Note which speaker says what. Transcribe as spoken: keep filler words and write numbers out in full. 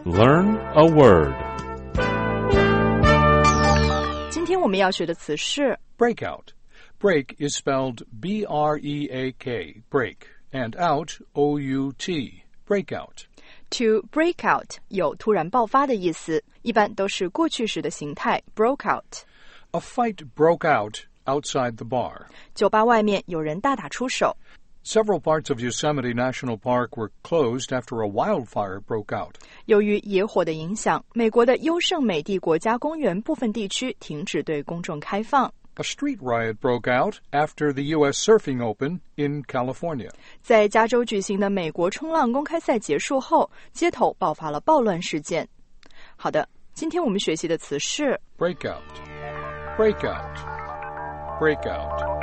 Speaker 1: Learn a word.
Speaker 2: 今天我们要学的词是
Speaker 3: breakout. Break is spelled B R E A K, break, and out, O U T, breakout.
Speaker 2: To break out 有突然爆发的意思，一般都是过去时的形态 broke out.
Speaker 3: A fight broke out outside the bar.
Speaker 2: 酒吧外面有人大打出手。
Speaker 3: Several parts of Yosemite National Park were closed after a wildfire broke out.
Speaker 2: 由于野火的影响，美国的优胜美地国家公园部分地区停止对公众开放。
Speaker 3: A street riot broke out after the U S Surfing Open in California.
Speaker 2: 在加州举行的美国冲浪公开赛结束后，街头爆发了暴乱事件。好的，今天我们学习的词是
Speaker 3: breakout, breakout, breakout.